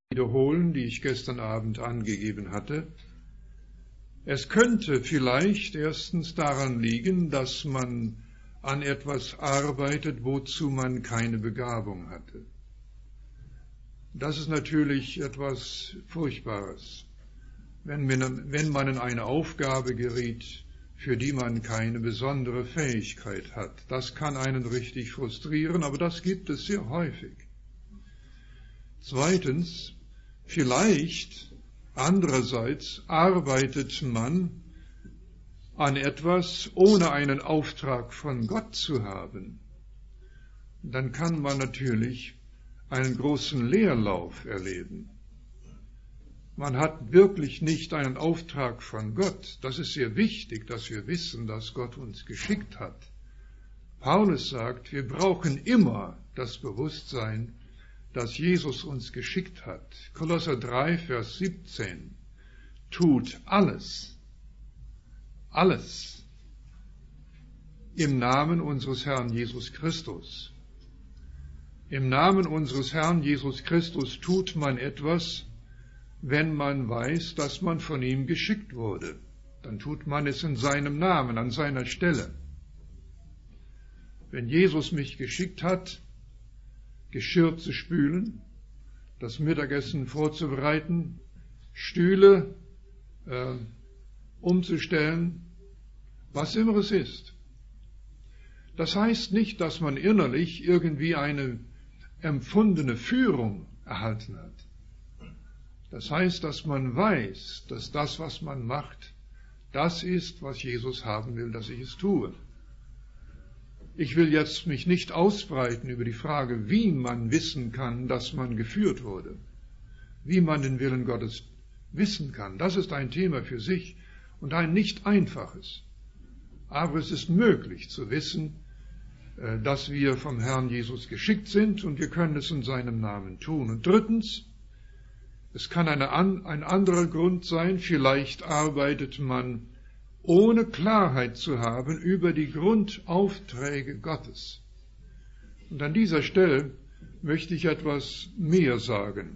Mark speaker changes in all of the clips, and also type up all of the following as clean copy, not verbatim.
Speaker 1: wiederholen, die ich gestern Abend angegeben hatte. Es könnte vielleicht erstens daran liegen, dass man an etwas arbeitet, wozu man keine Begabung hatte. Das ist natürlich etwas Furchtbares, wenn man in eine Aufgabe geriet, für die man keine besondere Fähigkeit hat. Das kann einen richtig frustrieren, aber das gibt es sehr häufig. Zweitens, vielleicht andererseits arbeitet man an etwas, ohne einen Auftrag von Gott zu haben. Dann kann man natürlich einen großen Leerlauf erleben. Man hat wirklich nicht einen Auftrag von Gott. Das ist sehr wichtig, dass wir wissen, dass Gott uns geschickt hat. Paulus sagt, wir brauchen immer das Bewusstsein, dass Jesus uns geschickt hat. Kolosser 3, Vers 17. Tut alles im Namen unseres Herrn Jesus Christus. Im Namen unseres Herrn Jesus Christus tut man etwas, wenn man weiß, dass man von ihm geschickt wurde. Dann tut man es in seinem Namen, an seiner Stelle. Wenn Jesus mich geschickt hat, Geschirr zu spülen, das Mittagessen vorzubereiten, Stühle umzustellen, was immer es ist. Das heißt nicht, dass man innerlich irgendwie eine empfundene Führung erhalten hat. Das heißt, dass man weiß, dass das, was man macht, das ist, was Jesus haben will, dass ich es tue. Ich will jetzt mich nicht ausbreiten über die Frage, wie man wissen kann, dass man geführt wurde, wie man den Willen Gottes wissen kann. Das ist ein Thema für sich und ein nicht einfaches. Aber es ist möglich zu wissen, dass wir vom Herrn Jesus geschickt sind und wir können es in seinem Namen tun. Und drittens, es kann ein anderer Grund sein, vielleicht arbeitet man ohne Klarheit zu haben über die Grundaufträge Gottes. Und an dieser Stelle möchte ich etwas mehr sagen.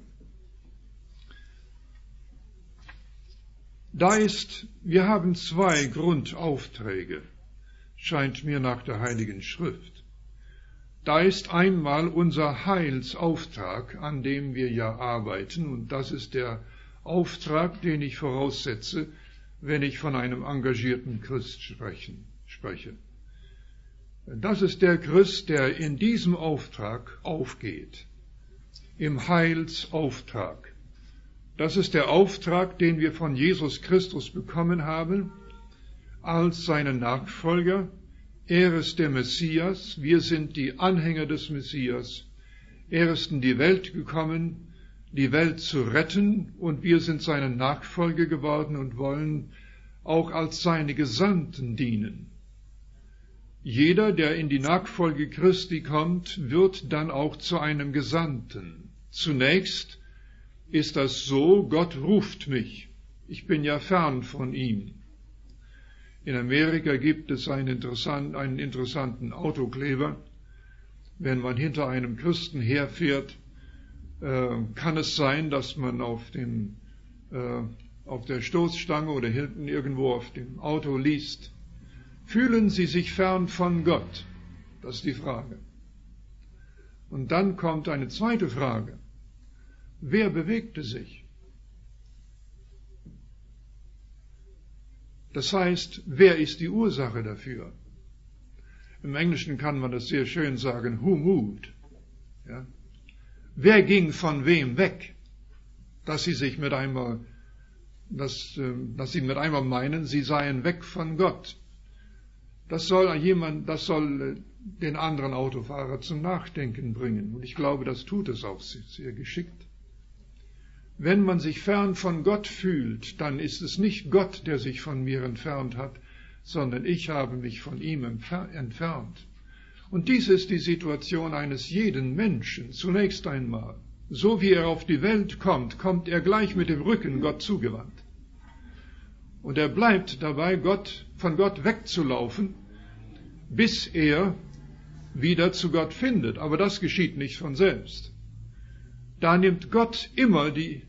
Speaker 1: Wir haben zwei Grundaufträge, scheint mir nach der Heiligen Schrift. Da ist einmal unser Heilsauftrag, an dem wir ja arbeiten, und das ist der Auftrag, den ich voraussetze, wenn ich von einem engagierten Christ spreche. Das ist der Christ, der in diesem Auftrag aufgeht, im Heilsauftrag. Das ist der Auftrag, den wir von Jesus Christus bekommen haben, als seine Nachfolger. Er ist der Messias, wir sind die Anhänger des Messias. Er ist in die Welt gekommen, die Welt zu retten, und wir sind seine Nachfolger geworden und wollen auch als seine Gesandten dienen. Jeder, der in die Nachfolge Christi kommt, wird dann auch zu einem Gesandten. Zunächst ist das so, Gott ruft mich. Ich bin ja fern von ihm. In Amerika gibt es einen interessanten Autokleber. Wenn man hinter einem Christen herfährt, kann es sein, dass man auf der Stoßstange oder hinten irgendwo auf dem Auto liest: Fühlen Sie sich fern von Gott? Das ist die Frage. Und dann kommt eine zweite Frage: Wer bewegte sich? Das heißt, wer ist die Ursache dafür? Im Englischen kann man das sehr schön sagen: Who moved? Ja? Wer ging von wem weg, dass sie mit einmal meinen, sie seien weg von Gott? Das soll den anderen Autofahrer zum Nachdenken bringen. Und ich glaube, das tut es auch sehr geschickt. Wenn man sich fern von Gott fühlt, dann ist es nicht Gott, der sich von mir entfernt hat, sondern ich habe mich von ihm entfernt. Und dies ist die Situation eines jeden Menschen. Zunächst einmal, so wie er auf die Welt kommt, kommt er gleich mit dem Rücken Gott zugewandt. Und er bleibt dabei, von Gott wegzulaufen, bis er wieder zu Gott findet. Aber das geschieht nicht von selbst. da nimmt Gott immer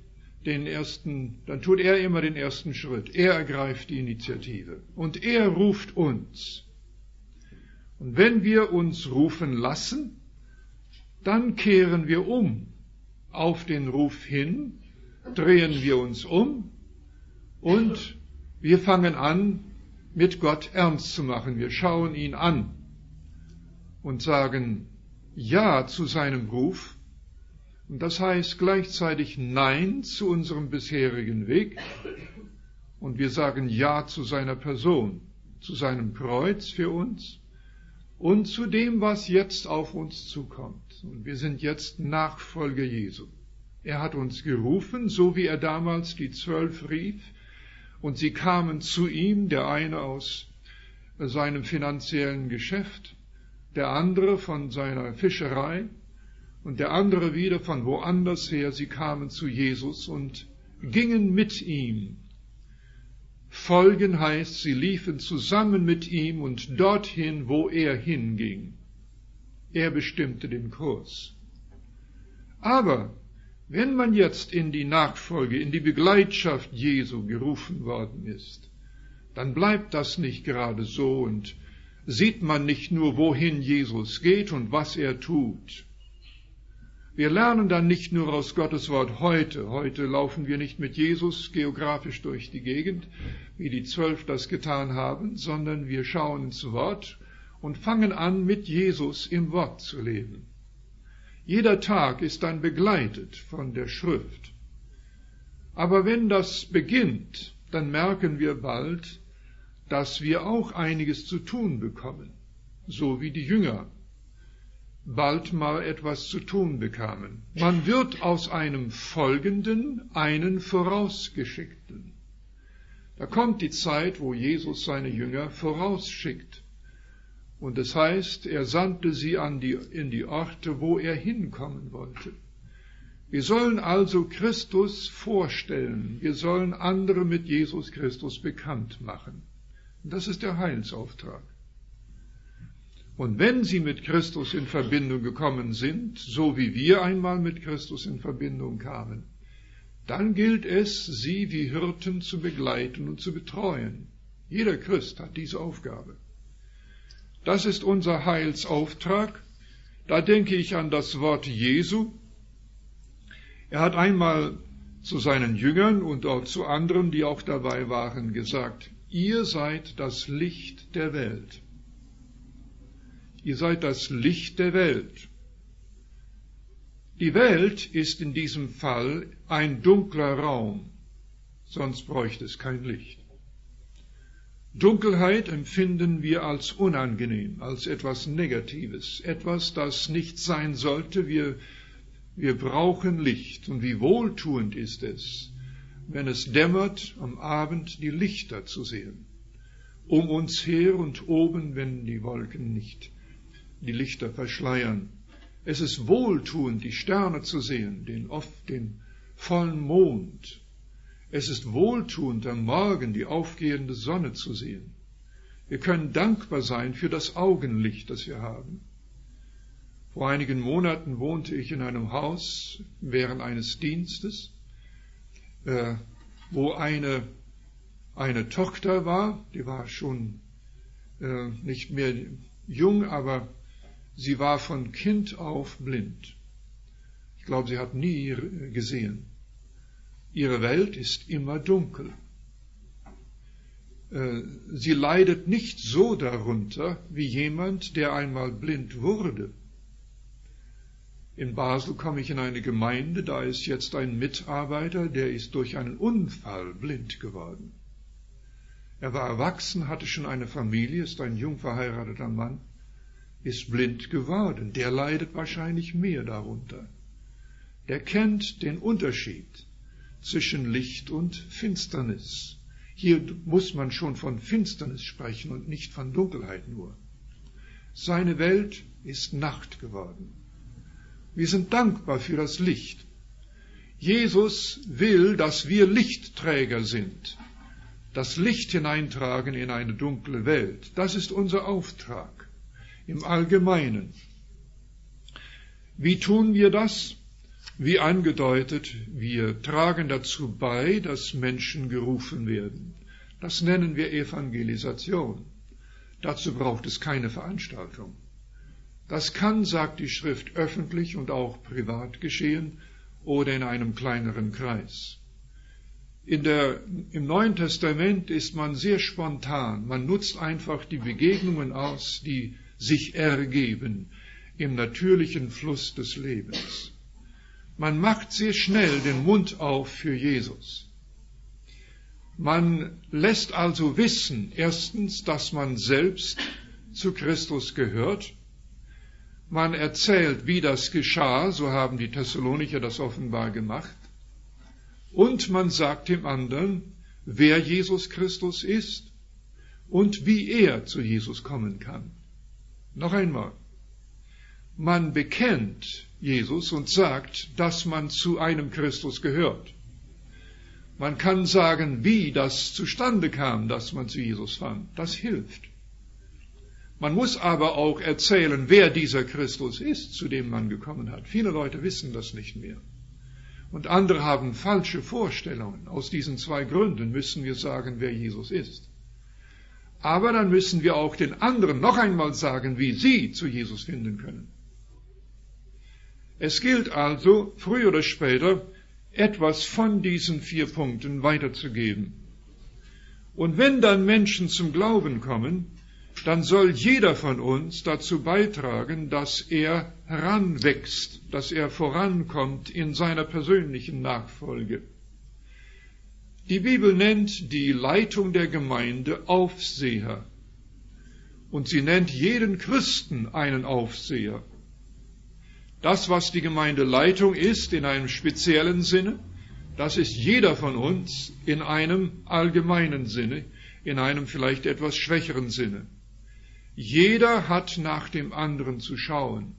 Speaker 1: dann tut er immer den ersten Schritt. Er ergreift die Initiative und er ruft uns. Und wenn wir uns rufen lassen, dann kehren wir um auf den Ruf hin, drehen wir uns um und wir fangen an, mit Gott ernst zu machen. Wir schauen ihn an und sagen Ja zu seinem Ruf. Und das heißt gleichzeitig Nein zu unserem bisherigen Weg. Und wir sagen Ja zu seiner Person, zu seinem Kreuz für uns und zu dem, was jetzt auf uns zukommt. Und wir sind jetzt Nachfolger Jesu. Er hat uns gerufen, so wie er damals die 12 rief. Und sie kamen zu ihm, der eine aus seinem finanziellen Geschäft, der andere von seiner Fischerei und der andere wieder von woanders her. Sie kamen zu Jesus und gingen mit ihm. Folgen heißt, sie liefen zusammen mit ihm und dorthin, wo er hinging. Er bestimmte den Kurs. Aber wenn man jetzt in die Nachfolge, in die Begleitschaft Jesu gerufen worden ist, dann bleibt das nicht gerade so und sieht man nicht nur, wohin Jesus geht und was er tut. Wir lernen dann nicht nur aus Gottes Wort heute. Heute laufen wir nicht mit Jesus geografisch durch die Gegend, wie die 12 das getan haben, sondern wir schauen ins Wort und fangen an, mit Jesus im Wort zu leben. Jeder Tag ist dann begleitet von der Schrift. Aber wenn das beginnt, dann merken wir bald, dass wir auch einiges zu tun bekommen, so wie die Jünger bald mal etwas zu tun bekamen. Man wird aus einem Folgenden einen Vorausgeschickten. Da kommt die Zeit, wo Jesus seine Jünger vorausschickt. Und es heißt, er sandte sie in die Orte, wo er hinkommen wollte. Wir sollen also Christus vorstellen. Wir sollen andere mit Jesus Christus bekannt machen. Und das ist der Heilsauftrag. Und wenn sie mit Christus in Verbindung gekommen sind, so wie wir einmal mit Christus in Verbindung kamen, dann gilt es, sie wie Hirten zu begleiten und zu betreuen. Jeder Christ hat diese Aufgabe. Das ist unser Heilsauftrag. Da denke ich an das Wort Jesu. Er hat einmal zu seinen Jüngern und auch zu anderen, die auch dabei waren, gesagt, ihr seid das Licht der Welt. Ihr seid das Licht der Welt. Die Welt ist in diesem Fall ein dunkler Raum, sonst bräuchte es kein Licht. Dunkelheit empfinden wir als unangenehm, als etwas Negatives, etwas, das nicht sein sollte. Wir brauchen Licht. Und wie wohltuend ist es, wenn es dämmert, am Abend die Lichter zu sehen. Um uns her und oben, wenn die Wolken nicht die Lichter verschleiern. Es ist wohltuend, die Sterne zu sehen, den vollen Mond. Es ist wohltuend, am Morgen die aufgehende Sonne zu sehen. Wir können dankbar sein für das Augenlicht, das wir haben. Vor einigen Monaten wohnte ich in einem Haus während eines Dienstes, wo eine Tochter war, die war schon nicht mehr jung, aber sie war von Kind auf blind. Ich glaube, sie hat nie gesehen. Ihre Welt ist immer dunkel. Sie leidet nicht so darunter wie jemand, der einmal blind wurde. In Basel komme ich in eine Gemeinde, da ist jetzt ein Mitarbeiter, der ist durch einen Unfall blind geworden. Er war erwachsen, hatte schon eine Familie, ist ein jung verheirateter Mann, ist blind geworden. Der leidet wahrscheinlich mehr darunter. Der kennt den Unterschied zwischen Licht und Finsternis. Hier muss man schon von Finsternis sprechen und nicht von Dunkelheit nur. Seine Welt ist Nacht geworden. Wir sind dankbar für das Licht. Jesus will, dass wir Lichtträger sind, das Licht hineintragen in eine dunkle Welt. Das ist unser Auftrag im Allgemeinen. Wie tun wir das? Wie angedeutet, wir tragen dazu bei, dass Menschen gerufen werden. Das nennen wir Evangelisation. Dazu braucht es keine Veranstaltung. Das kann, sagt die Schrift, öffentlich und auch privat geschehen oder in einem kleineren Kreis. Im Neuen Testament ist man sehr spontan. Man nutzt einfach die Begegnungen aus, die sich ergeben im natürlichen Fluss des Lebens. Man macht sehr schnell den Mund auf für Jesus. Man lässt also wissen, erstens, dass man selbst zu Christus gehört. Man erzählt, wie das geschah, so haben die Thessalonicher das offenbar gemacht. Und man sagt dem anderen, wer Jesus Christus ist und wie er zu Jesus kommen kann. Noch einmal, man bekennt Jesus und sagt, dass man zu einem Christus gehört. Man kann sagen, wie das zustande kam, dass man zu Jesus fand. Das hilft. Man muss aber auch erzählen, wer dieser Christus ist, zu dem man gekommen hat. Viele Leute wissen das nicht mehr. Und andere haben falsche Vorstellungen. Aus diesen zwei Gründen müssen wir sagen, wer Jesus ist. Aber dann müssen wir auch den anderen noch einmal sagen, wie sie zu Jesus finden können. Es gilt also, früher oder später, etwas von diesen 4 Punkten weiterzugeben. Und wenn dann Menschen zum Glauben kommen, dann soll jeder von uns dazu beitragen, dass er heranwächst, dass er vorankommt in seiner persönlichen Nachfolge. Die Bibel nennt die Leitung der Gemeinde Aufseher. Und sie nennt jeden Christen einen Aufseher. Das, was die Gemeindeleitung ist, in einem speziellen Sinne, das ist jeder von uns in einem allgemeinen Sinne, in einem vielleicht etwas schwächeren Sinne. Jeder hat nach dem anderen zu schauen.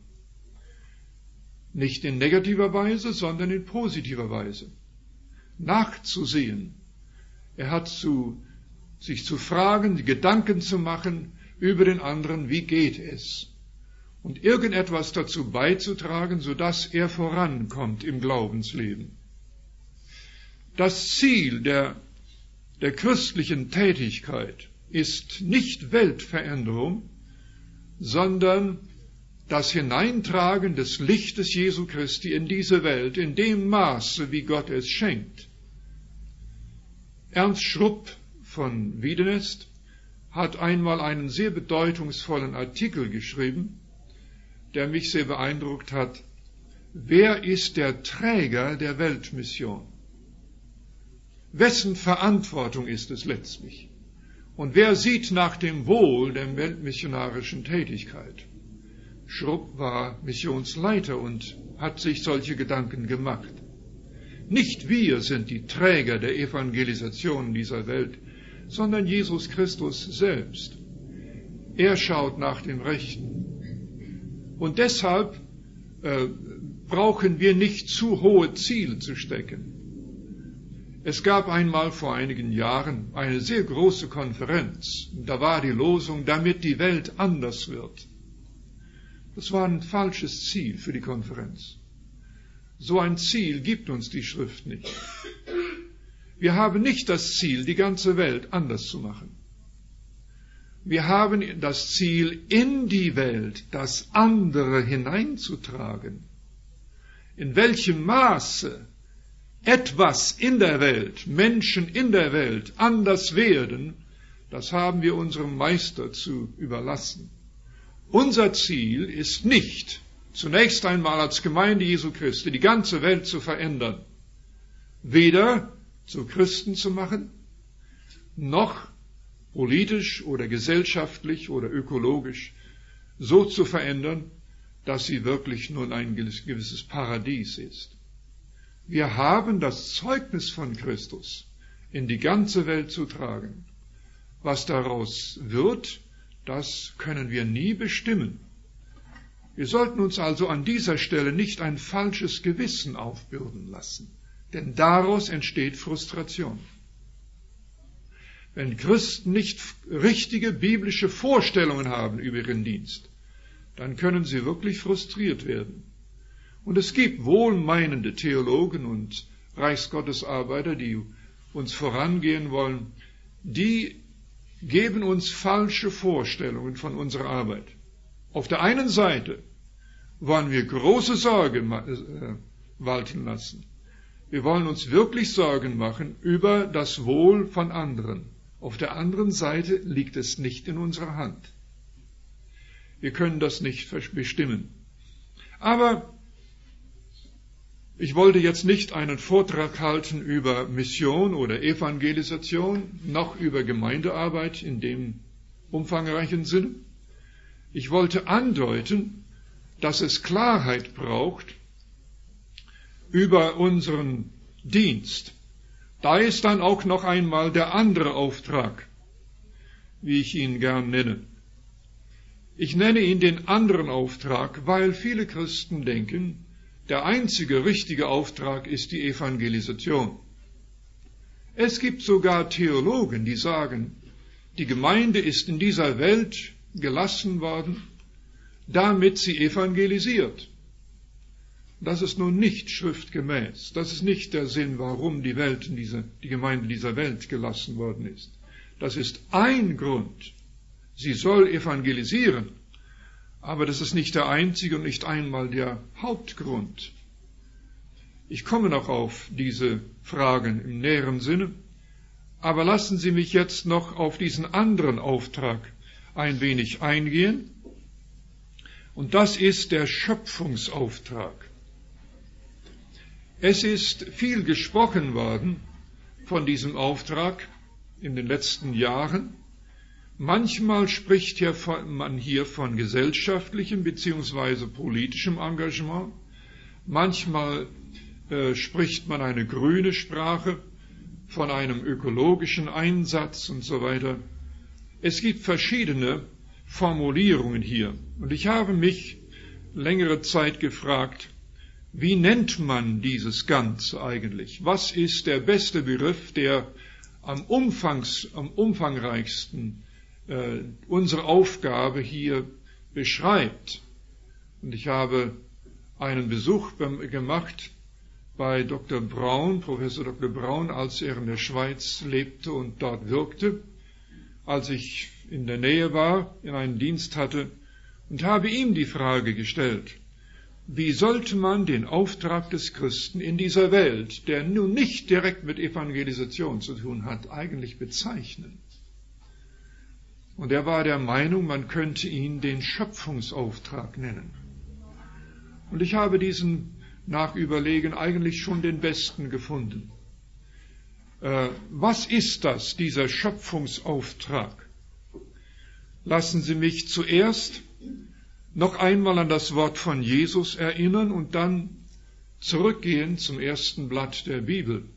Speaker 1: Nicht in negativer Weise, sondern in positiver Weise. Nachzusehen. Er hat sich zu fragen, Gedanken zu machen über den anderen, wie geht es? Und irgendetwas dazu beizutragen, sodass er vorankommt im Glaubensleben. Das Ziel der christlichen Tätigkeit ist nicht Weltveränderung, sondern das Hineintragen des Lichtes Jesu Christi in diese Welt in dem Maße, wie Gott es schenkt. Ernst Schrupp von Wiedenest hat einmal einen sehr bedeutungsvollen Artikel geschrieben, der mich sehr beeindruckt hat. Wer ist der Träger der Weltmission? Wessen Verantwortung ist es letztlich? Und wer sieht nach dem Wohl der weltmissionarischen Tätigkeit? Schrupp war Missionsleiter und hat sich solche Gedanken gemacht. Nicht wir sind die Träger der Evangelisation dieser Welt, sondern Jesus Christus selbst. Er schaut nach dem Rechten. Und deshalb brauchen wir nicht zu hohe Ziele zu stecken. Es gab einmal vor einigen Jahren eine sehr große Konferenz. Da war die Losung, damit die Welt anders wird. Das war ein falsches Ziel für die Konferenz. So ein Ziel gibt uns die Schrift nicht. Wir haben nicht das Ziel, die ganze Welt anders zu machen. Wir haben das Ziel, in die Welt das andere hineinzutragen. In welchem Maße etwas in der Welt, Menschen in der Welt anders werden, das haben wir unserem Meister zu überlassen. Unser Ziel ist nicht, zunächst einmal als Gemeinde Jesu Christi, die ganze Welt zu verändern, weder zu Christen zu machen, noch politisch oder gesellschaftlich oder ökologisch so zu verändern, dass sie wirklich nun ein gewisses Paradies ist. Wir haben das Zeugnis von Christus in die ganze Welt zu tragen. Was daraus wird, das können wir nie bestimmen. Wir sollten uns also an dieser Stelle nicht ein falsches Gewissen aufbürden lassen, denn daraus entsteht Frustration. Wenn Christen nicht richtige biblische Vorstellungen haben über ihren Dienst, dann können sie wirklich frustriert werden. Und es gibt wohlmeinende Theologen und Reichsgottesarbeiter, die uns vorangehen wollen, die geben uns falsche Vorstellungen von unserer Arbeit. Auf der einen Seite wollen wir große Sorge walten lassen. Wir wollen uns wirklich Sorgen machen über das Wohl von anderen. Auf der anderen Seite liegt es nicht in unserer Hand. Wir können das nicht bestimmen. Aber ich wollte jetzt nicht einen Vortrag halten über Mission oder Evangelisation, noch über Gemeindearbeit in dem umfangreichen Sinne. Ich wollte andeuten, dass es Klarheit braucht über unseren Dienst. Da ist dann auch noch einmal der andere Auftrag, wie ich ihn gern nenne. Ich nenne ihn den anderen Auftrag, weil viele Christen denken, der einzige richtige Auftrag ist die Evangelisation. Es gibt sogar Theologen, die sagen, die Gemeinde ist in dieser Welt gelassen worden, damit sie evangelisiert. Das ist nun nicht schriftgemäß. Das ist nicht der Sinn, warum die Gemeinde in dieser Welt gelassen worden ist. Das ist ein Grund. Sie soll evangelisieren. Aber das ist nicht der einzige und nicht einmal der Hauptgrund. Ich komme noch auf diese Fragen im näheren Sinne, aber lassen Sie mich jetzt noch auf diesen anderen Auftrag ein wenig eingehen. Und das ist der Schöpfungsauftrag. Es ist viel gesprochen worden von diesem Auftrag in den letzten Jahren. Manchmal spricht man hier von gesellschaftlichem bzw. politischem Engagement. Manchmal spricht man eine grüne Sprache von einem ökologischen Einsatz und so weiter. Es gibt verschiedene Formulierungen hier. Und ich habe mich längere Zeit gefragt, wie nennt man dieses Ganze eigentlich? Was ist der beste Begriff, der am umfangreichsten unsere Aufgabe hier beschreibt? Und ich habe einen Besuch gemacht bei Dr. Braun, Professor Dr. Braun, als er in der Schweiz lebte und dort wirkte, als ich in der Nähe war, in einen Dienst hatte, und habe ihm die Frage gestellt, wie sollte man den Auftrag des Christen in dieser Welt, der nun nicht direkt mit Evangelisation zu tun hat, eigentlich bezeichnen? Und er war der Meinung, man könnte ihn den Schöpfungsauftrag nennen. Und ich habe diesen nach Überlegen eigentlich schon den besten gefunden. Was ist das, dieser Schöpfungsauftrag? Lassen Sie mich zuerst noch einmal an das Wort von Jesus erinnern und dann zurückgehen zum ersten Blatt der Bibel.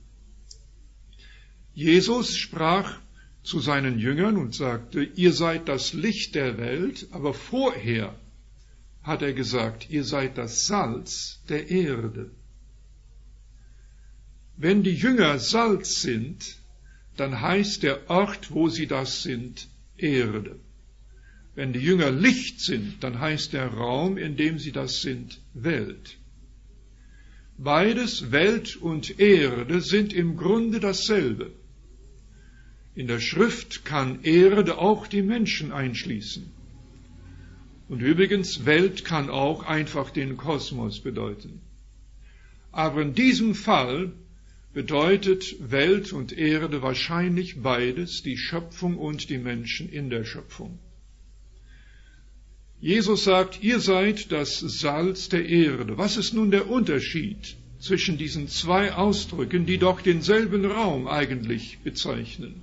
Speaker 1: Jesus sprach zu seinen Jüngern und sagte, ihr seid das Licht der Welt, aber vorher hat er gesagt, ihr seid das Salz der Erde. Wenn die Jünger Salz sind, dann heißt der Ort, wo sie das sind, Erde. Wenn die Jünger Licht sind, dann heißt der Raum, in dem sie das sind, Welt. Beides, Welt und Erde, sind im Grunde dasselbe. In der Schrift kann Erde auch die Menschen einschließen. Und übrigens, Welt kann auch einfach den Kosmos bedeuten. Aber in diesem Fall bedeutet Welt und Erde wahrscheinlich beides, die Schöpfung und die Menschen in der Schöpfung. Jesus sagt, ihr seid das Salz der Erde. Was ist nun der Unterschied zwischen diesen zwei Ausdrücken, die doch denselben Raum eigentlich bezeichnen?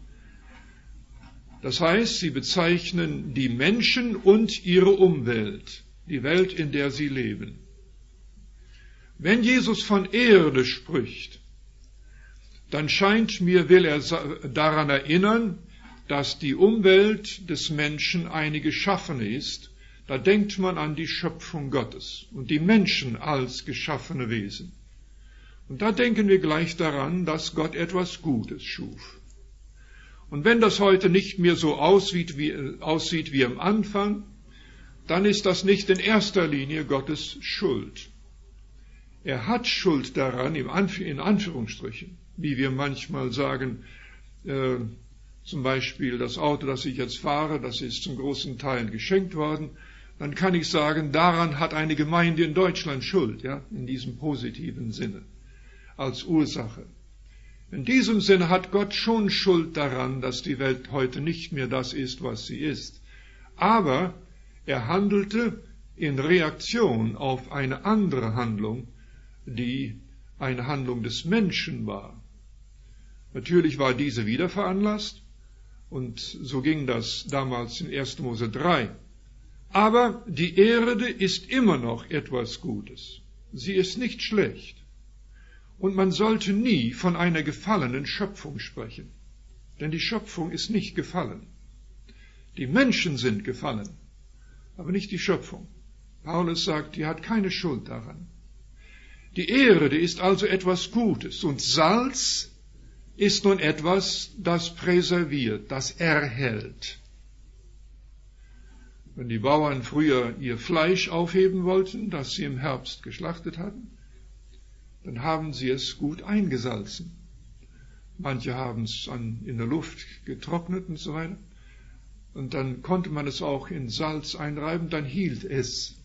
Speaker 1: Das heißt, sie bezeichnen die Menschen und ihre Umwelt, die Welt, in der sie leben. Wenn Jesus von Erde spricht, dann scheint mir, will er daran erinnern, dass die Umwelt des Menschen eine geschaffene ist. Da denkt man an die Schöpfung Gottes und die Menschen als geschaffene Wesen. Und da denken wir gleich daran, dass Gott etwas Gutes schuf. Und wenn das heute nicht mehr so aussieht wie am Anfang, dann ist das nicht in erster Linie Gottes Schuld. Er hat Schuld daran, in Anführungsstrichen, wie wir manchmal sagen, zum Beispiel das Auto, das ich jetzt fahre, das ist zum großen Teil geschenkt worden. Dann kann ich sagen, daran hat eine Gemeinde in Deutschland Schuld, ja, in diesem positiven Sinne, als Ursache. In diesem Sinne hat Gott schon Schuld daran, dass die Welt heute nicht mehr das ist, was sie ist. Aber er handelte in Reaktion auf eine andere Handlung, die eine Handlung des Menschen war. Natürlich war diese wieder veranlasst, und so ging das damals in 1. Mose 3. Aber die Erde ist immer noch etwas Gutes. Sie ist nicht schlecht. Und man sollte nie von einer gefallenen Schöpfung sprechen. Denn die Schöpfung ist nicht gefallen. Die Menschen sind gefallen, aber nicht die Schöpfung. Paulus sagt, die hat keine Schuld daran. Die Erde ist also etwas Gutes, und Salz ist nun etwas, das präserviert, das erhält. Wenn die Bauern früher ihr Fleisch aufheben wollten, das sie im Herbst geschlachtet hatten, dann haben sie es gut eingesalzen. Manche haben es in der Luft getrocknet und so weiter. Und dann konnte man es auch in Salz einreiben, dann hielt es.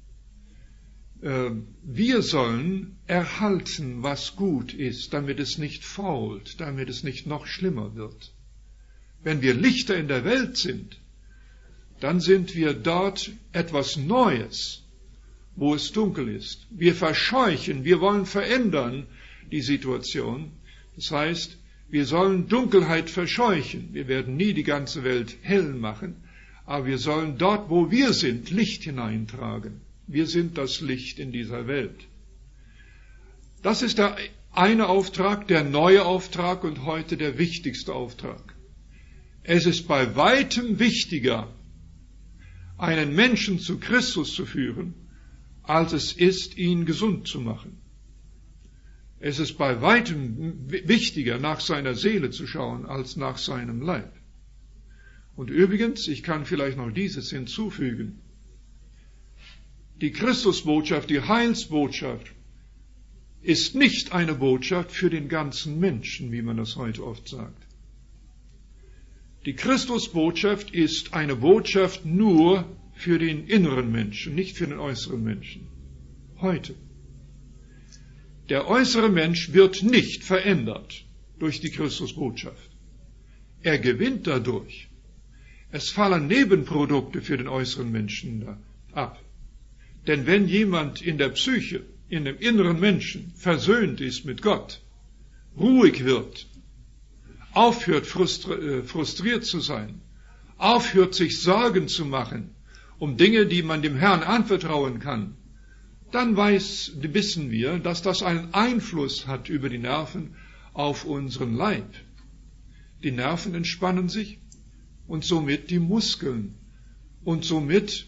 Speaker 1: Wir sollen erhalten, was gut ist, damit es nicht fault, damit es nicht noch schlimmer wird. Wenn wir Lichter in der Welt sind, dann sind wir dort etwas Neues, wo es dunkel ist. Wir verscheuchen, wir wollen verändern die Situation. Das heißt, wir sollen Dunkelheit verscheuchen. Wir werden nie die ganze Welt hell machen, aber wir sollen dort, wo wir sind, Licht hineintragen. Wir sind das Licht in dieser Welt. Das ist der eine Auftrag, der neue Auftrag und heute der wichtigste Auftrag. Es ist bei weitem wichtiger, einen Menschen zu Christus zu führen, als es ist, ihn gesund zu machen. Es ist bei weitem wichtiger, nach seiner Seele zu schauen, als nach seinem Leib. Und übrigens, ich kann vielleicht noch dieses hinzufügen. Die Christusbotschaft, die Heilsbotschaft, ist nicht eine Botschaft für den ganzen Menschen, wie man das heute oft sagt. Die Christusbotschaft ist eine Botschaft nur für den inneren Menschen, nicht für den äußeren Menschen. Heute. Der äußere Mensch wird nicht verändert durch die Christusbotschaft. Er gewinnt dadurch. Es fallen Nebenprodukte für den äußeren Menschen ab. Denn wenn jemand in der Psyche, in dem inneren Menschen versöhnt ist mit Gott, ruhig wird, aufhört frustriert zu sein, aufhört sich Sorgen zu machen um Dinge, die man dem Herrn anvertrauen kann, dann wissen wir, dass das einen Einfluss hat über die Nerven auf unseren Leib. Die Nerven entspannen sich und somit die Muskeln und somit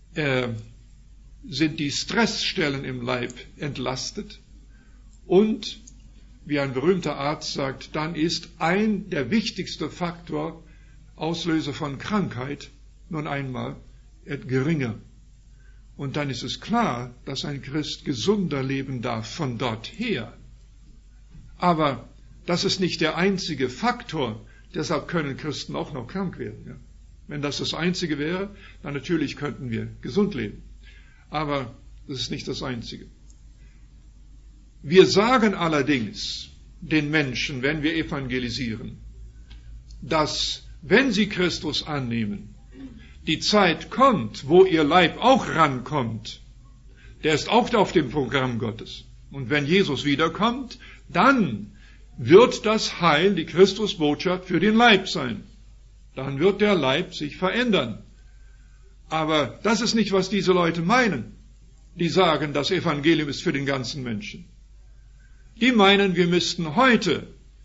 Speaker 1: sind die Stressstellen im Leib entlastet und, wie ein berühmter Arzt sagt, dann ist der wichtigste Faktor, Auslöser von Krankheit, nun einmal geringer. Und dann ist es klar, dass ein Christ gesunder leben darf von dort her. Aber das ist nicht der einzige Faktor, deshalb können Christen auch noch krank werden. Ja? Wenn das Einzige wäre, dann natürlich könnten wir gesund leben. Aber das ist nicht das Einzige. Wir sagen allerdings den Menschen, wenn wir evangelisieren, dass, wenn sie Christus annehmen, die Zeit kommt, wo ihr Leib auch rankommt. Der ist auch auf dem Programm Gottes. Und wenn Jesus wiederkommt, dann wird das Heil, die Christusbotschaft für den Leib sein. Dann wird der Leib sich verändern. Aber das ist nicht, was diese Leute meinen. Die sagen, das Evangelium ist für den ganzen Menschen. Die meinen, wir müssten heute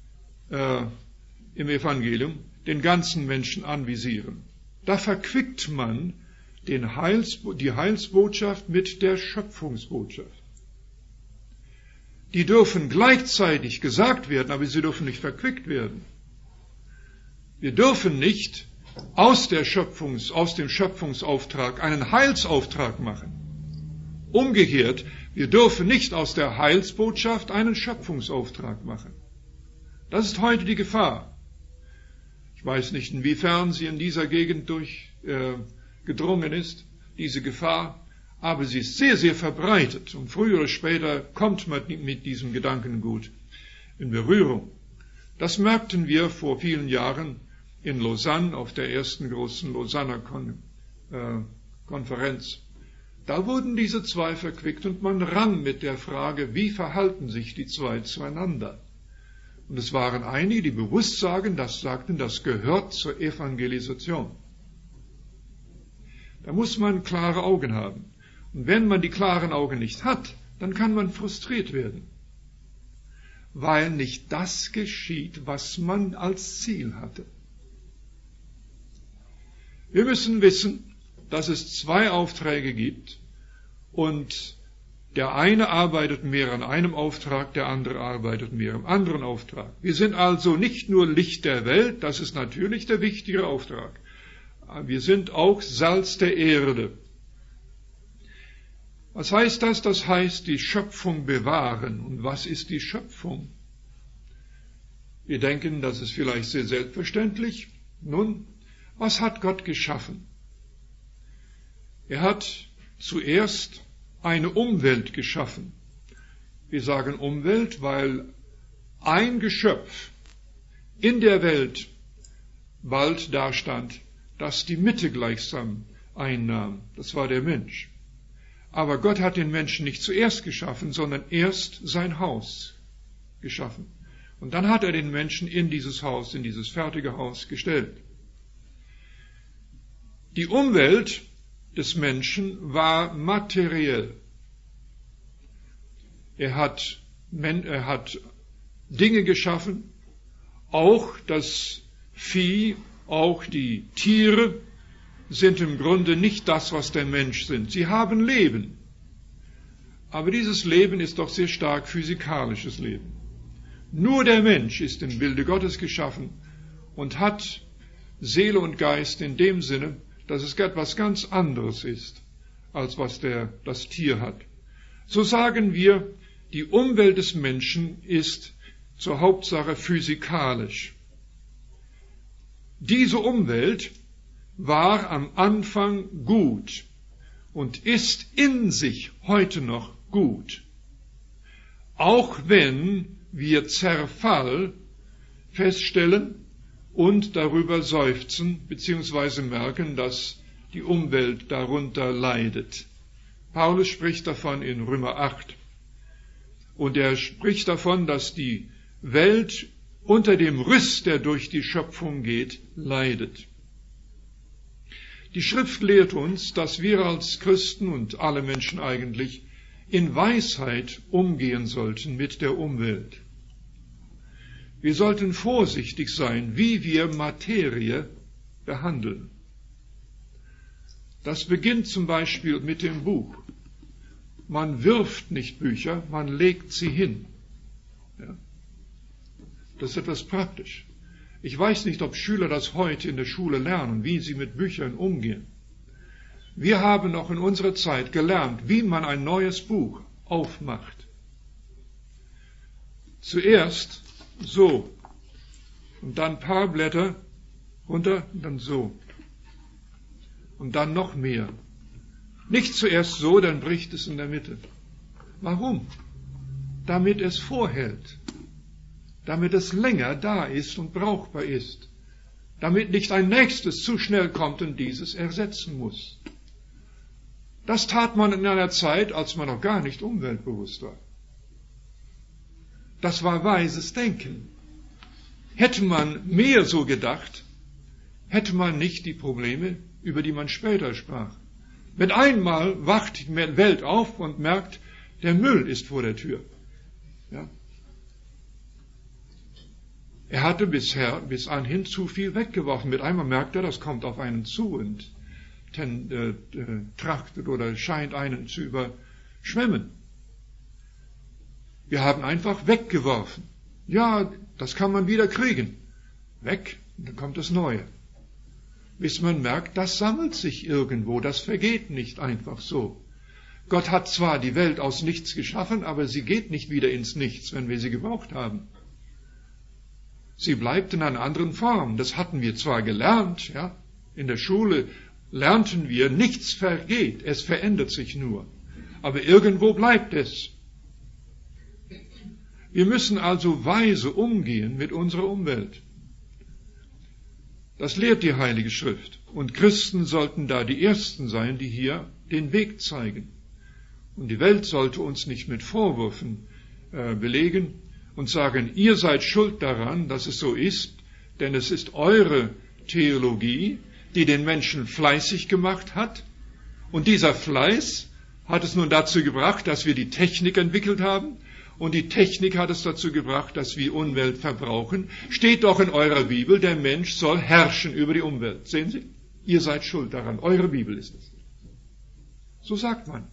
Speaker 1: im Evangelium den ganzen Menschen anvisieren. Da verquickt man die Heilsbotschaft mit der Schöpfungsbotschaft. Die dürfen gleichzeitig gesagt werden, aber sie dürfen nicht verquickt werden. Wir dürfen nicht aus dem Schöpfungsauftrag einen Heilsauftrag machen. Umgekehrt, Wir dürfen nicht aus der Heilsbotschaft einen Schöpfungsauftrag machen. Das ist heute die Gefahr. Ich weiß nicht, inwiefern sie in dieser Gegend gedrungen ist, diese Gefahr, aber sie ist sehr, sehr verbreitet und früher oder später kommt man mit diesem Gedankengut in Berührung. Das merkten wir vor vielen Jahren in Lausanne auf der ersten großen Lausanner Konferenz. Da wurden diese zwei verquickt und man rang mit der Frage, wie verhalten sich die zwei zueinander? Und es waren einige, die bewusst sagten, das gehört zur Evangelisation. Da muss man klare Augen haben. Und wenn man die klaren Augen nicht hat, dann kann man frustriert werden. Weil nicht das geschieht, was man als Ziel hatte. Wir müssen wissen, dass es zwei Aufträge gibt und der eine arbeitet mehr an einem Auftrag, der andere arbeitet mehr am anderen Auftrag. Wir sind also nicht nur Licht der Welt, das ist natürlich der wichtigere Auftrag. Wir sind auch Salz der Erde. Was heißt das? Das heißt, die Schöpfung bewahren. Und was ist die Schöpfung? Wir denken, das ist vielleicht sehr selbstverständlich. Nun, was hat Gott geschaffen? Er hat zuerst eine Umwelt geschaffen. Wir sagen Umwelt, weil ein Geschöpf in der Welt bald dastand, das die Mitte gleichsam einnahm. Das war der Mensch. Aber Gott hat den Menschen nicht zuerst geschaffen, sondern erst sein Haus geschaffen. Und dann hat er den Menschen in dieses Haus, in dieses fertige Haus gestellt. Die Umwelt des Menschen war materiell. Er hat Dinge geschaffen, auch das Vieh, auch die Tiere sind im Grunde nicht das, was der Mensch sind. Sie haben Leben. Aber dieses Leben ist doch sehr stark physikalisches Leben. Nur der Mensch ist im Bilde Gottes geschaffen und hat Seele und Geist in dem Sinne, dass es etwas ganz anderes ist, als was das Tier hat. So sagen wir, die Umwelt des Menschen ist zur Hauptsache physikalisch. Diese Umwelt war am Anfang gut und ist in sich heute noch gut. Auch wenn wir Zerfall feststellen und darüber seufzen bzw. merken, dass die Umwelt darunter leidet. Paulus spricht davon in Römer 8. Und er spricht davon, dass die Welt unter dem Riss, der durch die Schöpfung geht, leidet. Die Schrift lehrt uns, dass wir als Christen und alle Menschen eigentlich in Weisheit umgehen sollten mit der Umwelt. Wir sollten vorsichtig sein, wie wir Materie behandeln. Das beginnt zum Beispiel mit dem Buch. Man wirft nicht Bücher, man legt sie hin. Ja? Das ist etwas praktisch. Ich weiß nicht, ob Schüler das heute in der Schule lernen, wie sie mit Büchern umgehen. Wir haben noch in unserer Zeit gelernt, wie man ein neues Buch aufmacht. Zuerst so und dann ein paar Blätter runter und dann so und dann noch mehr. Nicht zuerst so, dann bricht es in der Mitte. Warum? Damit es vorhält. Damit es länger da ist und brauchbar ist. Damit nicht ein nächstes zu schnell kommt und dieses ersetzen muss. Das tat man in einer Zeit, als man noch gar nicht umweltbewusst war. Das war weises Denken. Hätte man mehr so gedacht, hätte man nicht die Probleme, über die man später sprach. Mit einmal wacht die Welt auf und merkt, der Müll ist vor der Tür. Ja? Er hatte bis anhin zu viel weggeworfen. Mit einmal merkt er, das kommt auf einen zu und trachtet oder scheint einen zu überschwemmen. Wir haben einfach weggeworfen. Ja, das kann man wieder kriegen. Weg, und dann kommt das Neue. Bis man merkt, das sammelt sich irgendwo, das vergeht nicht einfach so. Gott hat zwar die Welt aus nichts geschaffen, aber sie geht nicht wieder ins Nichts, wenn wir sie gebraucht haben. Sie bleibt in einer anderen Form. Das hatten wir zwar gelernt, ja. In der Schule lernten wir, nichts vergeht, es verändert sich nur. Aber irgendwo bleibt es. Wir müssen also weise umgehen mit unserer Umwelt. Das lehrt die Heilige Schrift. Und Christen sollten da die Ersten sein, die hier den Weg zeigen. Und die Welt sollte uns nicht mit Vorwürfen belegen und sagen, ihr seid schuld daran, dass es so ist, denn es ist eure Theologie, die den Menschen fleißig gemacht hat. Und dieser Fleiß hat es nun dazu gebracht, dass wir die Technik entwickelt haben. Und die Technik hat es dazu gebracht, dass wir Umwelt verbrauchen. Steht doch in eurer Bibel, der Mensch soll herrschen über die Umwelt. Sehen Sie? Ihr seid schuld daran. Eure Bibel ist es. So sagt man.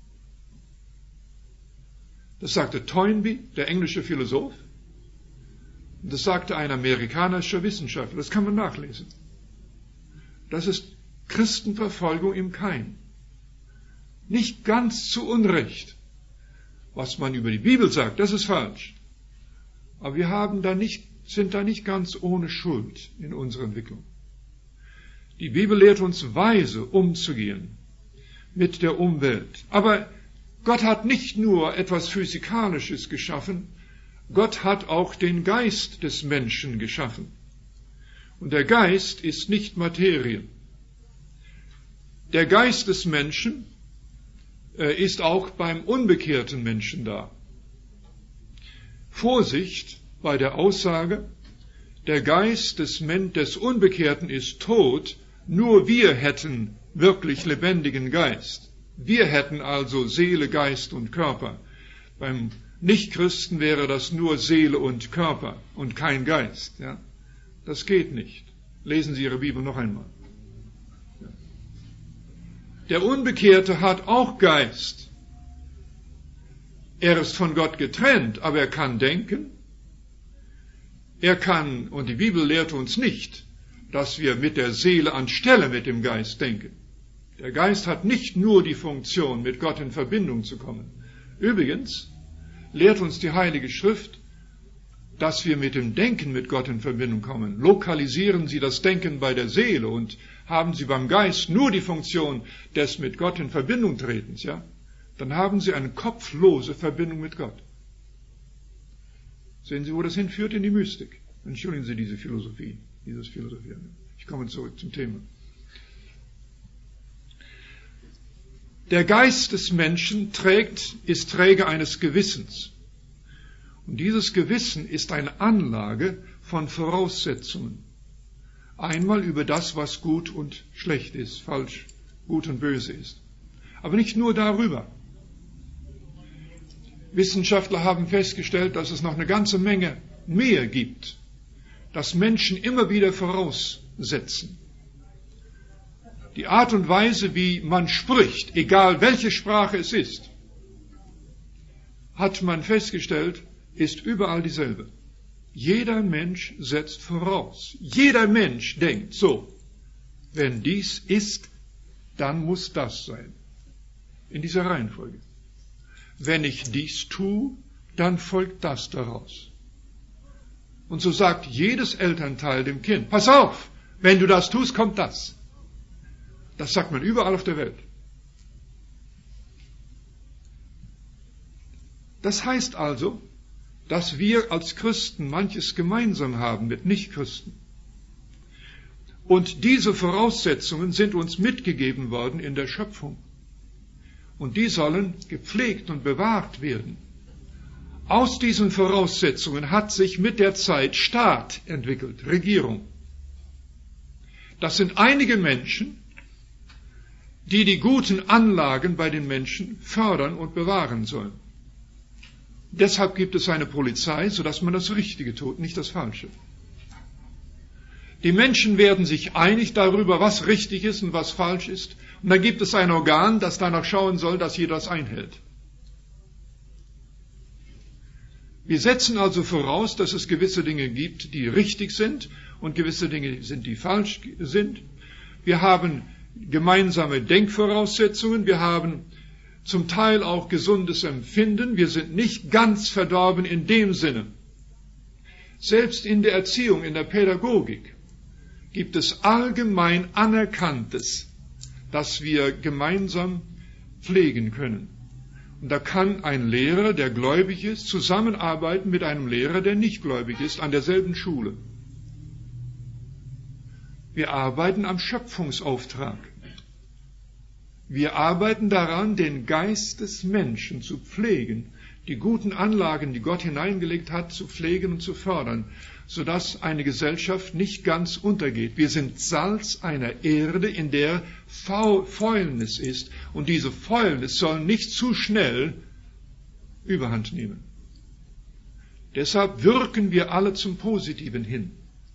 Speaker 1: Das sagte Toynbee, der englische Philosoph. Und das sagte ein amerikanischer Wissenschaftler. Das kann man nachlesen. Das ist Christenverfolgung im Keim. Nicht ganz zu Unrecht. Was man über die Bibel sagt, das ist falsch. Aber wir sind da nicht ganz ohne Schuld in unserer Entwicklung. Die Bibel lehrt uns weise umzugehen mit der Umwelt. Aber Gott hat nicht nur etwas Physikalisches geschaffen, Gott hat auch den Geist des Menschen geschaffen. Und der Geist ist nicht Materie. Der Geist des Menschen ist auch beim unbekehrten Menschen da. Vorsicht bei der Aussage, der Geist des Unbekehrten ist tot, nur wir hätten wirklich lebendigen Geist. Wir hätten also Seele, Geist und Körper. Beim Nichtchristen wäre das nur Seele und Körper und kein Geist. Ja? Das geht nicht. Lesen Sie Ihre Bibel noch einmal. Der Unbekehrte hat auch Geist. Er ist von Gott getrennt, aber er kann denken. Und die Bibel lehrt uns nicht, dass wir mit der Seele anstelle mit dem Geist denken. Der Geist hat nicht nur die Funktion, mit Gott in Verbindung zu kommen. Übrigens lehrt uns die Heilige Schrift, dass wir mit dem Denken mit Gott in Verbindung kommen. Lokalisieren Sie das Denken bei der Seele und haben Sie beim Geist nur die Funktion des mit Gott in Verbindung tretens, ja? Dann haben Sie eine kopflose Verbindung mit Gott. Sehen Sie, wo das hinführt? In die Mystik. Entschuldigen Sie dieses Philosophieren. Ich komme zurück zum Thema. Der Geist des Menschen ist Träger eines Gewissens. Und dieses Gewissen ist eine Anlage von Voraussetzungen. Einmal über das, was gut und schlecht ist, falsch, gut und böse ist. Aber nicht nur darüber. Wissenschaftler haben festgestellt, dass es noch eine ganze Menge mehr gibt, das Menschen immer wieder voraussetzen. Die Art und Weise, wie man spricht, egal welche Sprache es ist, hat man festgestellt, ist überall dieselbe. Jeder Mensch setzt voraus. Jeder Mensch denkt so, wenn dies ist, dann muss das sein. In dieser Reihenfolge. Wenn ich dies tue, dann folgt das daraus. Und so sagt jedes Elternteil dem Kind, pass auf, wenn du das tust, kommt das. Das sagt man überall auf der Welt. Das heißt also, dass wir als Christen manches gemeinsam haben mit Nichtchristen. Und diese Voraussetzungen sind uns mitgegeben worden in der Schöpfung. Und die sollen gepflegt und bewahrt werden. Aus diesen Voraussetzungen hat sich mit der Zeit Staat entwickelt, Regierung. Das sind einige Menschen, die die guten Anlagen bei den Menschen fördern und bewahren sollen. Deshalb gibt es eine Polizei, sodass man das Richtige tut, nicht das Falsche. Die Menschen werden sich einig darüber, was richtig ist und was falsch ist. Und dann gibt es ein Organ, das danach schauen soll, dass jeder das einhält. Wir setzen also voraus, dass es gewisse Dinge gibt, die richtig sind und gewisse Dinge sind, die falsch sind. Wir haben gemeinsame Denkvoraussetzungen, wir haben zum Teil auch gesundes Empfinden. Wir sind nicht ganz verdorben in dem Sinne. Selbst in der Erziehung, in der Pädagogik gibt es allgemein Anerkanntes, das wir gemeinsam pflegen können. Und da kann ein Lehrer, der gläubig ist, zusammenarbeiten mit einem Lehrer, der nicht gläubig ist, an derselben Schule. Wir arbeiten am Schöpfungsauftrag. Wir arbeiten daran, den Geist des Menschen zu pflegen, die guten Anlagen, die Gott hineingelegt hat, zu pflegen und zu fördern, sodass eine Gesellschaft nicht ganz untergeht. Wir sind Salz einer Erde, in der Fäulnis ist, und diese Fäulnis soll nicht zu schnell Überhand nehmen. Deshalb wirken wir alle zum Positiven hin.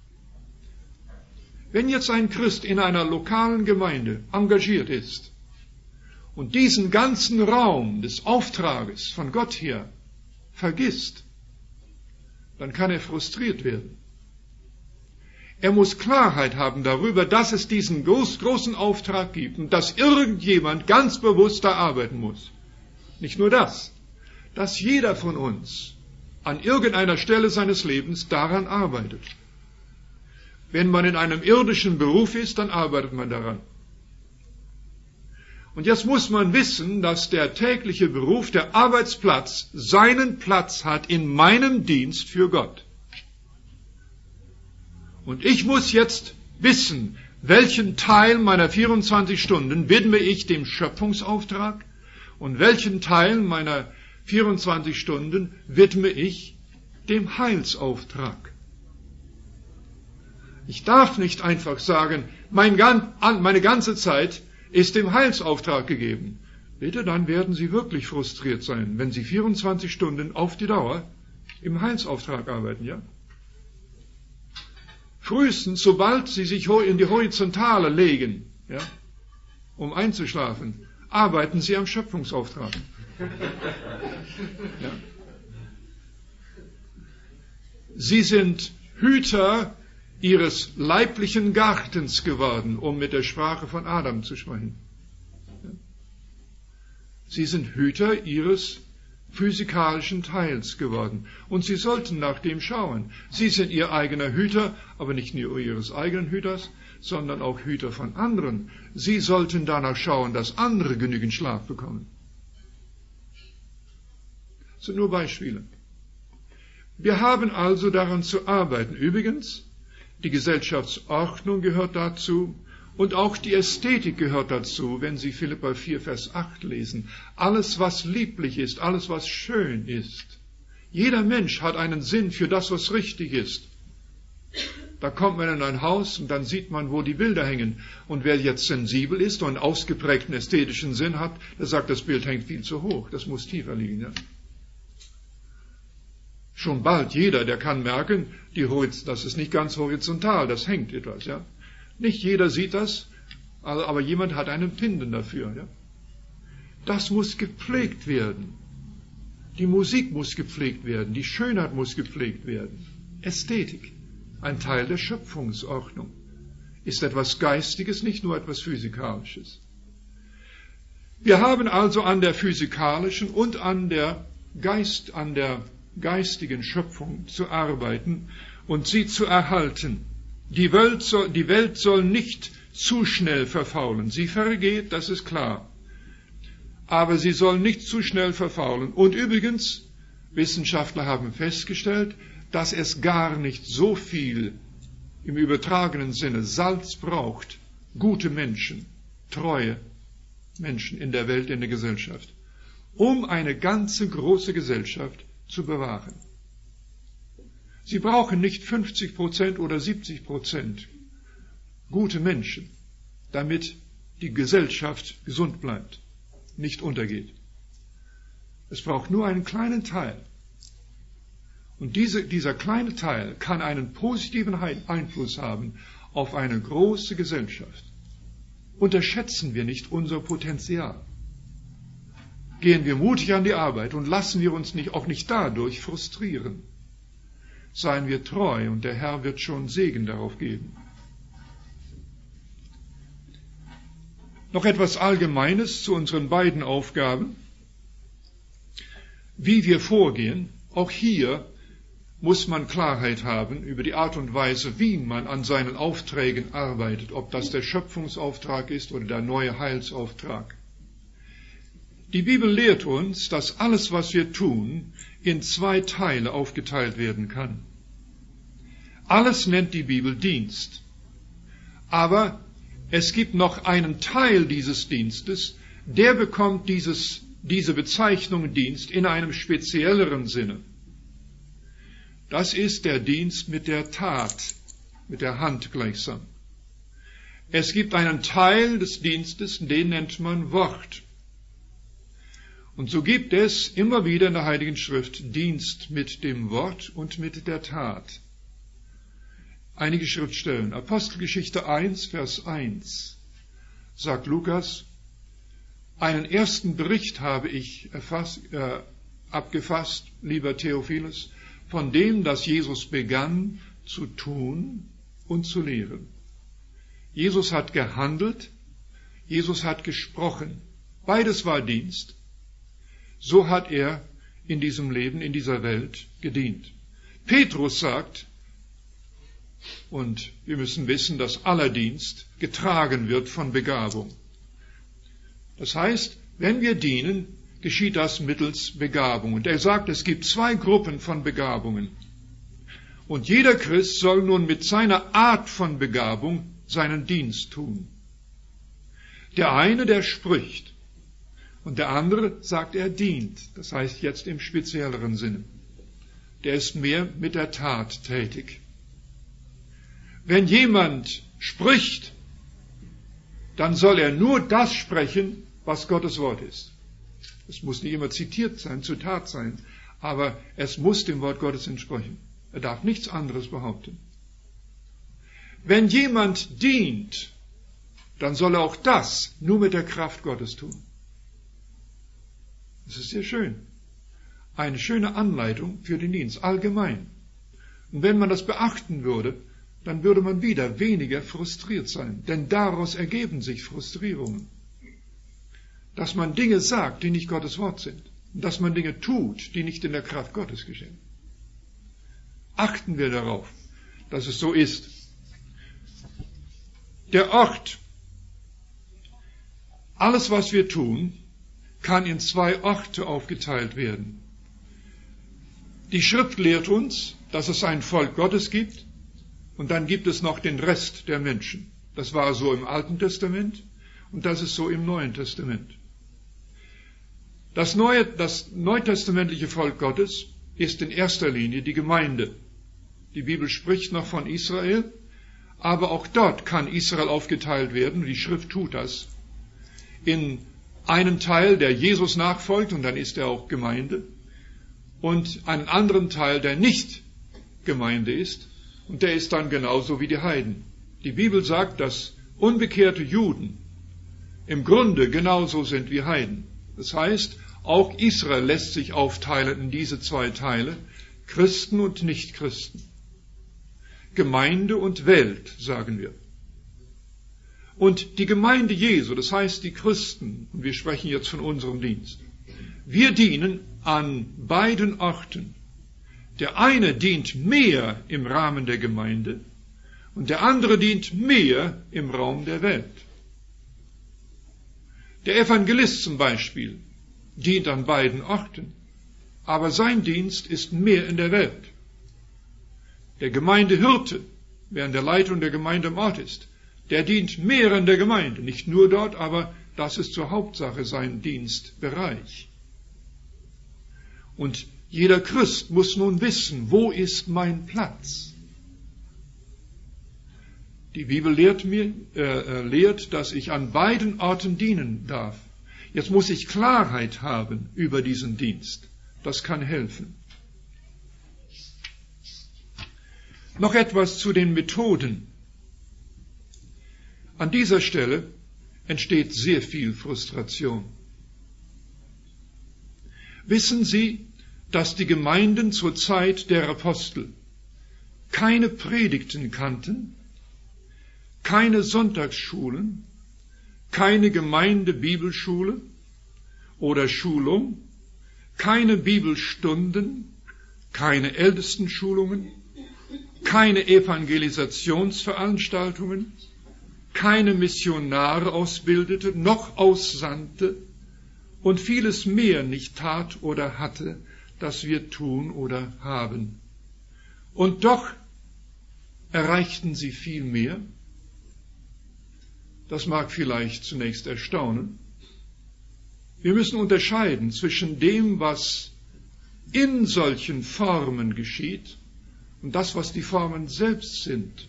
Speaker 1: Wenn jetzt ein Christ in einer lokalen Gemeinde engagiert ist und diesen ganzen Raum des Auftrages von Gott her vergisst, dann kann er frustriert werden. Er muss Klarheit haben darüber, dass es diesen großen Auftrag gibt und dass irgendjemand ganz bewusst da arbeiten muss. Nicht nur das, dass jeder von uns an irgendeiner Stelle seines Lebens daran arbeitet. Wenn man in einem irdischen Beruf ist, dann arbeitet man daran. Und jetzt muss man wissen, dass der tägliche Beruf, der Arbeitsplatz, seinen Platz hat in meinem Dienst für Gott. Und ich muss jetzt wissen, welchen Teil meiner 24 Stunden widme ich dem Schöpfungsauftrag und welchen Teil meiner 24 Stunden widme ich dem Heilsauftrag. Ich darf nicht einfach sagen, meine ganze Zeit ist dem Heilsauftrag gegeben. Bitte, dann werden Sie wirklich frustriert sein, wenn Sie 24 Stunden auf die Dauer im Heilsauftrag arbeiten, ja? Frühestens, sobald Sie sich in die Horizontale legen, ja, um einzuschlafen, arbeiten Sie am Schöpfungsauftrag. Ja. Sie sind Hüter Ihres leiblichen Gartens geworden, um mit der Sprache von Adam zu sprechen. Sie sind Hüter Ihres physikalischen Teils geworden. Und Sie sollten nach dem schauen. Sie sind Ihr eigener Hüter, aber nicht nur Ihres eigenen Hüters, sondern auch Hüter von anderen. Sie sollten danach schauen, dass andere genügend Schlaf bekommen. Das sind nur Beispiele. Wir haben also daran zu arbeiten. Übrigens, die Gesellschaftsordnung gehört dazu und auch die Ästhetik gehört dazu, wenn Sie Philipper 4, Vers 8 lesen. Alles, was lieblich ist, alles, was schön ist. Jeder Mensch hat einen Sinn für das, was richtig ist. Da kommt man in ein Haus und dann sieht man, wo die Bilder hängen. Und wer jetzt sensibel ist und einen ausgeprägten ästhetischen Sinn hat, der sagt, das Bild hängt viel zu hoch, das muss tiefer liegen. Ja? Schon bald jeder, der kann merken, das ist nicht ganz horizontal, das hängt etwas. Ja? Nicht jeder sieht das, aber jemand hat ein Empfinden dafür. Ja? Das muss gepflegt werden. Die Musik muss gepflegt werden, die Schönheit muss gepflegt werden. Ästhetik, ein Teil der Schöpfungsordnung, ist etwas Geistiges, nicht nur etwas Physikalisches. Wir haben also an der physikalischen und an der geistigen Schöpfung zu arbeiten und sie zu erhalten. Die Welt soll nicht zu schnell verfaulen. Sie vergeht, das ist klar. Aber sie soll nicht zu schnell verfaulen. Und übrigens, Wissenschaftler haben festgestellt, dass es gar nicht so viel im übertragenen Sinne Salz braucht, gute Menschen, treue Menschen in der Welt, in der Gesellschaft, um eine ganze große Gesellschaft zu bewahren. Sie brauchen nicht 50% oder 70% gute Menschen, damit die Gesellschaft gesund bleibt, nicht untergeht. Es braucht nur einen kleinen Teil. Und dieser kleine Teil kann einen positiven Einfluss haben auf eine große Gesellschaft. Unterschätzen wir nicht unser Potenzial. Gehen wir mutig an die Arbeit und lassen wir uns auch nicht dadurch frustrieren. Seien wir treu und der Herr wird schon Segen darauf geben. Noch etwas Allgemeines zu unseren beiden Aufgaben. Wie wir vorgehen, auch hier muss man Klarheit haben über die Art und Weise, wie man an seinen Aufträgen arbeitet, ob das der Schöpfungsauftrag ist oder der neue Heilsauftrag. Die Bibel lehrt uns, dass alles, was wir tun, in 2 Teile aufgeteilt werden kann. Alles nennt die Bibel Dienst. Aber es gibt noch einen Teil dieses Dienstes, der bekommt diese Bezeichnung Dienst in einem spezielleren Sinne. Das ist der Dienst mit der Tat, mit der Hand gleichsam. Es gibt einen Teil des Dienstes, den nennt man Wort. Und so gibt es immer wieder in der Heiligen Schrift Dienst mit dem Wort und mit der Tat. Einige Schriftstellen. Apostelgeschichte 1, Vers 1 sagt Lukas, einen ersten Bericht habe ich abgefasst, lieber Theophilus, von dem, dass Jesus begann zu tun und zu lehren. Jesus hat gehandelt, Jesus hat gesprochen. Beides war Dienst. So hat er in diesem Leben, in dieser Welt gedient. Petrus sagt, und wir müssen wissen, dass aller Dienst getragen wird von Begabung. Das heißt, wenn wir dienen, geschieht das mittels Begabung. Und er sagt, es gibt 2 Gruppen von Begabungen. Und jeder Christ soll nun mit seiner Art von Begabung seinen Dienst tun. Der eine, der spricht. Und der andere, sagt, er dient. Das heißt jetzt im spezielleren Sinne. Der ist mehr mit der Tat tätig. Wenn jemand spricht, dann soll er nur das sprechen, was Gottes Wort ist. Es muss nicht immer zitiert sein, Zitat sein, aber es muss dem Wort Gottes entsprechen. Er darf nichts anderes behaupten. Wenn jemand dient, dann soll er auch das nur mit der Kraft Gottes tun. Das ist sehr schön. Eine schöne Anleitung für den Dienst, allgemein. Und wenn man das beachten würde, dann würde man wieder weniger frustriert sein. Denn daraus ergeben sich Frustrierungen. Dass man Dinge sagt, die nicht Gottes Wort sind. Und dass man Dinge tut, die nicht in der Kraft Gottes geschehen. Achten wir darauf, dass es so ist. Der Ort. Alles, was wir tun, kann in 2 Orte aufgeteilt werden. Die Schrift lehrt uns, dass es ein Volk Gottes gibt. Und dann gibt es noch den Rest der Menschen. Das war so im Alten Testament und das ist so im Neuen Testament. Das neutestamentliche Volk Gottes ist in erster Linie die Gemeinde. Die Bibel spricht noch von Israel, aber auch dort kann Israel aufgeteilt werden, und die Schrift tut das, in einen Teil, der Jesus nachfolgt, und dann ist er auch Gemeinde, und einen anderen Teil, der nicht Gemeinde ist, und der ist dann genauso wie die Heiden. Die Bibel sagt, dass unbekehrte Juden im Grunde genauso sind wie Heiden. Das heißt, auch Israel lässt sich aufteilen in diese 2 Teile, Christen und Nichtchristen. Gemeinde und Welt, sagen wir. Und die Gemeinde Jesu, das heißt die Christen, und wir sprechen jetzt von unserem Dienst, wir dienen an beiden Orten. Der eine dient mehr im Rahmen der Gemeinde und der andere dient mehr im Raum der Welt. Der Evangelist zum Beispiel dient an beiden Orten, aber sein Dienst ist mehr in der Welt. Der Gemeindehirte, wer an der Leitung der Gemeinde im Ort ist, der dient mehr in der Gemeinde, nicht nur dort, aber das ist zur Hauptsache sein Dienstbereich. Und jeder Christ muss nun wissen, wo ist mein Platz? Die Bibel lehrt, dass ich an beiden Orten dienen darf. Jetzt muss ich Klarheit haben über diesen Dienst. Das kann helfen. Noch etwas zu den Methoden. An dieser Stelle entsteht sehr viel Frustration. Wissen Sie, dass die Gemeinden zur Zeit der Apostel keine Predigten kannten, keine Sonntagsschulen, keine Gemeindebibelschule oder Schulung, keine Bibelstunden, keine Ältestenschulungen, keine Evangelisationsveranstaltungen, keine Missionare ausbildete, noch aussandte und vieles mehr nicht tat oder hatte, das wir tun oder haben. Und doch erreichten sie viel mehr. Das mag vielleicht zunächst erstaunen. Wir müssen unterscheiden zwischen dem, was in solchen Formen geschieht, und das, was die Formen selbst sind.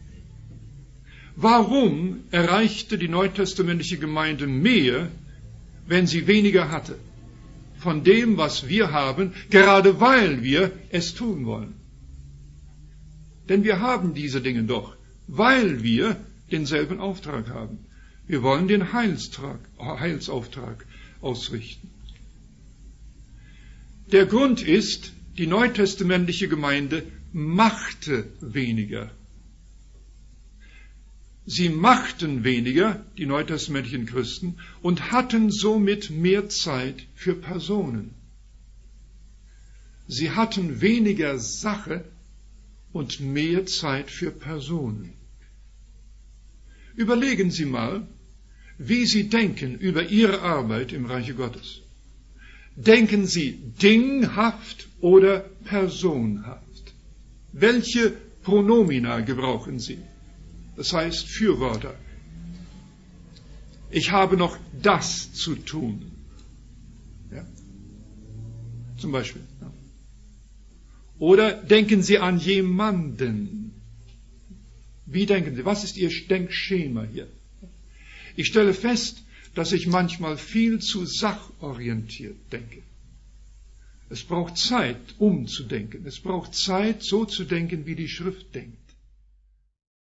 Speaker 1: Warum erreichte die neutestamentliche Gemeinde mehr, wenn sie weniger hatte von dem, was wir haben, gerade weil wir es tun wollen? Denn wir haben diese Dinge doch, weil wir denselben Auftrag haben. Wir wollen den Heilsauftrag ausrichten. Der Grund ist, die neutestamentliche Gemeinde machte weniger. Sie machten weniger, die neutestamentlichen Christen, und hatten somit mehr Zeit für Personen. Sie hatten weniger Sache und mehr Zeit für Personen. Überlegen Sie mal, wie Sie denken über Ihre Arbeit im Reiche Gottes. Denken Sie dinghaft oder personhaft? Welche Pronomina gebrauchen Sie? Das heißt Fürwörter. Ich habe noch das zu tun. Ja? Zum Beispiel. Ja. Oder denken Sie an jemanden. Wie denken Sie? Was ist Ihr Denkschema hier? Ich stelle fest, dass ich manchmal viel zu sachorientiert denke. Es braucht Zeit, umzudenken. Es braucht Zeit, so zu denken, wie die Schrift denkt.